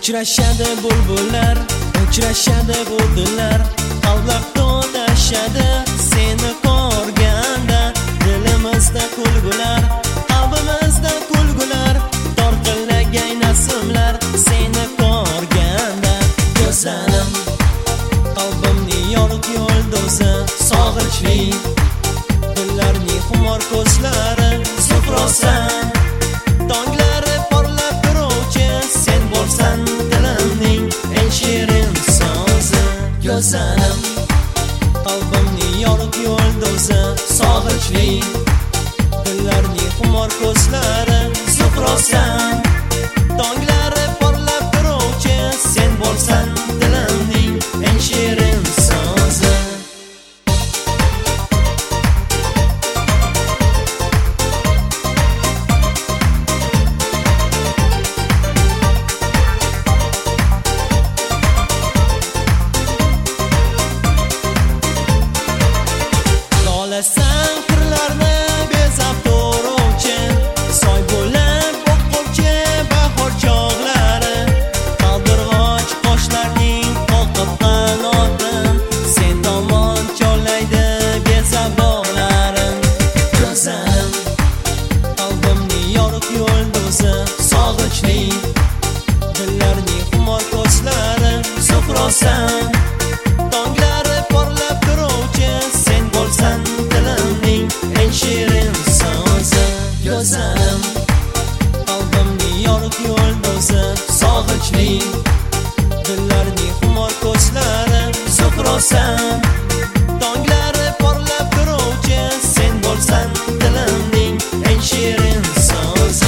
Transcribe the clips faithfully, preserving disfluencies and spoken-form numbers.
Uchrashadi bulbullar, uchrashadi g'uldilar, qalblar to'lashadi seni ko'rganda. Dilimizda kulgular, qalbimizda kulgular, tortillagay nasimlar seni ko'rganda. Go'zalim, qalbimning yorug' yulduzi, sog'inchli dillarning xumor ko'zlari, zuhrosan. Tonglari porlab turuvchi sen bo'lsan, dilimning eng shirin so'zi. Go'zalim, qalbimning yorug' yulduzi, sog'inchli dillarning xumor ko'zlari, zuhrosan. Tonglari porlab turuvchi sen bo'lsan, dilimning eng shirin so'zi. Sen qirlarni bezab turuvchi, soy bo'lib oquvchi bahor chog'lari, qaldirg'och qoshlarning qoqib qanotin sen tomon chorlaydi bezab bog'larim. Go'zalim, qalbimning yorug' yulduzi, sog'inchli dillarning xumor ko'zlari, zuhrosan. Tonglari porlab turuvchi sen bo'lsan, dilimning eng shirin so'zi. Go'zalim, qalbimning yorug' yulduzi, sog'inchli dillarning xumor ko'zlari, zuhrosan. Tonglari porlab turuvchi sen bo'lsan, dilimning eng shirin so'zi.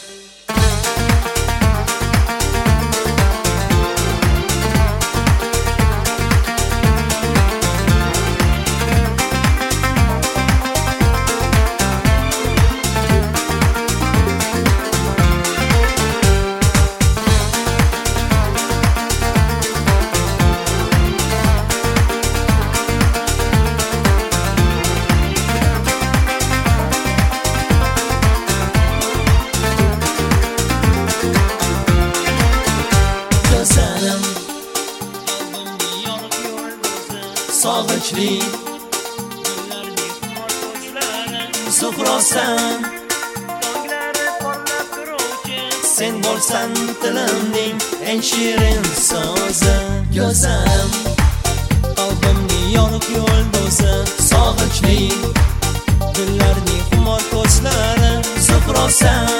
Sog'inchli dillarning xumor ko'zlari, zuhrosan. Tonglari porlab turuvchi sen bo'lsan, dilimning eng shirin so'zi. Go'zalim, qalbimning yorug' yulduzi, sog'inchli dillarning xumor ko'zlari, zuhrosan.